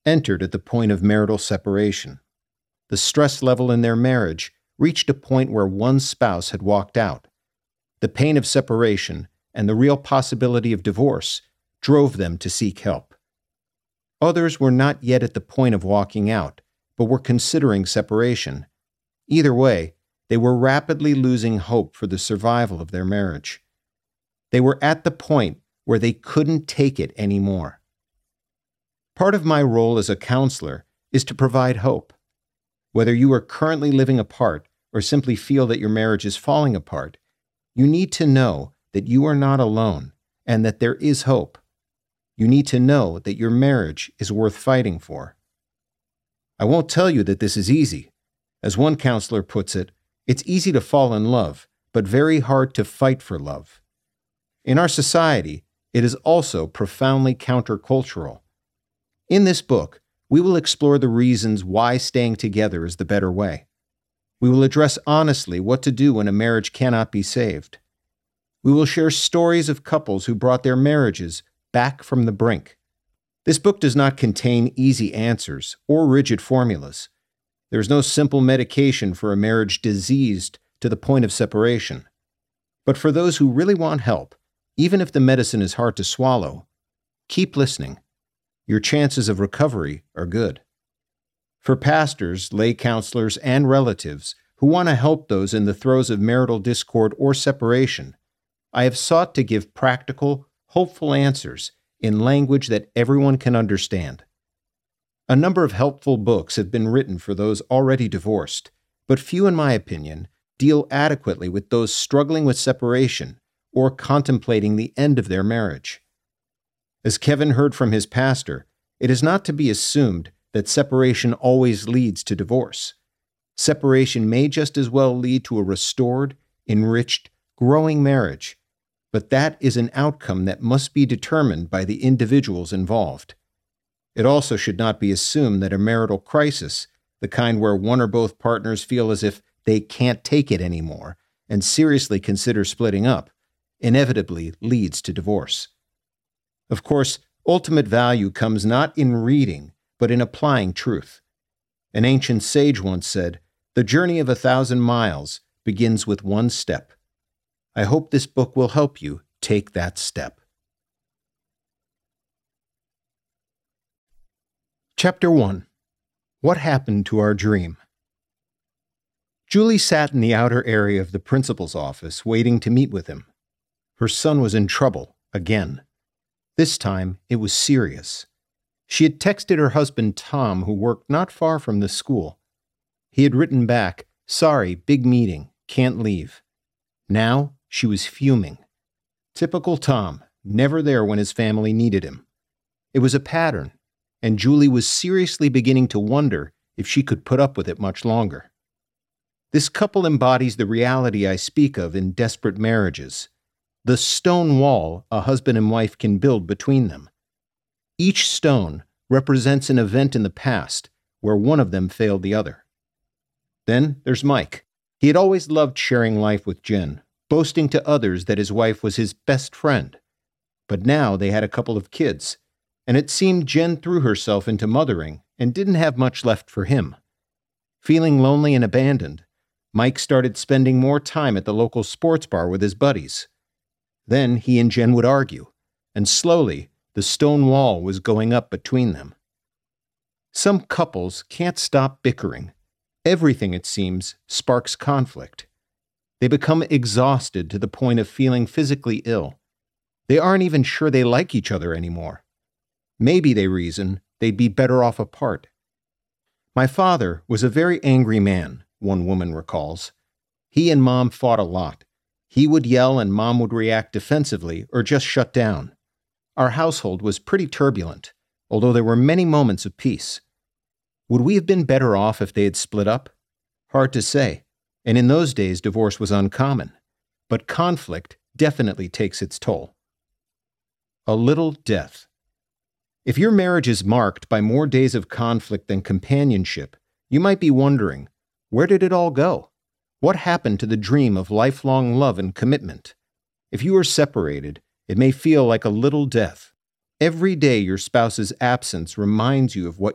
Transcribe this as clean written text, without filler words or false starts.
entered at the point of marital separation. The stress level in their marriage reached a point where one spouse had walked out. The pain of separation and the real possibility of divorce drove them to seek help. Others were not yet at the point of walking out, but were considering separation. Either way, they were rapidly losing hope for the survival of their marriage. They were at the point where they couldn't take it anymore. Part of my role as a counselor is to provide hope. Whether you are currently living apart or simply feel that your marriage is falling apart, you need to know that you are not alone and that there is hope. You need to know that your marriage is worth fighting for. I won't tell you that this is easy. As one counselor puts it, it's easy to fall in love, but very hard to fight for love. In our society, it is also profoundly countercultural. In this book, we will explore the reasons why staying together is the better way. We will address honestly what to do when a marriage cannot be saved. We will share stories of couples who brought their marriages back from the brink. This book does not contain easy answers or rigid formulas. There is no simple medication for a marriage diseased to the point of separation. But for those who really want help, even if the medicine is hard to swallow, keep listening. Your chances of recovery are good. For pastors, lay counselors, and relatives who want to help those in the throes of marital discord or separation, I have sought to give practical, hopeful answers in language that everyone can understand. A number of helpful books have been written for those already divorced, but few, in my opinion, deal adequately with those struggling with separation or contemplating the end of their marriage. As Kevin heard from his pastor, it is not to be assumed that separation always leads to divorce. Separation may just as well lead to a restored, enriched, growing marriage, but that is an outcome that must be determined by the individuals involved. It also should not be assumed that a marital crisis, the kind where one or both partners feel as if they can't take it anymore and seriously consider splitting up, inevitably leads to divorce. Of course, ultimate value comes not in reading, but in applying truth. An ancient sage once said, "The journey of 1,000 miles begins with one step." I hope this book will help you take that step. Chapter 1. What Happened to Our Dream? Julie sat in the outer area of the principal's office waiting to meet with him. Her son was in trouble, again. This time, it was serious. She had texted her husband Tom, who worked not far from the school. He had written back, "Sorry, big meeting, can't leave." Now, she was fuming. Typical Tom, never there when his family needed him. It was a pattern, and Julie was seriously beginning to wonder if she could put up with it much longer. This couple embodies the reality I speak of in desperate marriages, the stone wall a husband and wife can build between them. Each stone represents an event in the past where one of them failed the other. Then there's Mike. He had always loved sharing life with Jen, boasting to others that his wife was his best friend. But now they had a couple of kids, and it seemed Jen threw herself into mothering and didn't have much left for him. Feeling lonely and abandoned, Mike started spending more time at the local sports bar with his buddies. Then he and Jen would argue, and slowly the stone wall was going up between them. Some couples can't stop bickering. Everything, it seems, sparks conflict. They become exhausted to the point of feeling physically ill. They aren't even sure they like each other anymore. Maybe, they reason, they'd be better off apart. "My father was a very angry man," one woman recalls. "He and Mom fought a lot. He would yell and Mom would react defensively or just shut down. Our household was pretty turbulent, although there were many moments of peace. Would we have been better off if they had split up? Hard to say, and in those days divorce was uncommon. But conflict definitely takes its toll." A little death. If your marriage is marked by more days of conflict than companionship, you might be wondering, where did it all go? What happened to the dream of lifelong love and commitment? If you are separated, it may feel like a little death. Every day your spouse's absence reminds you of what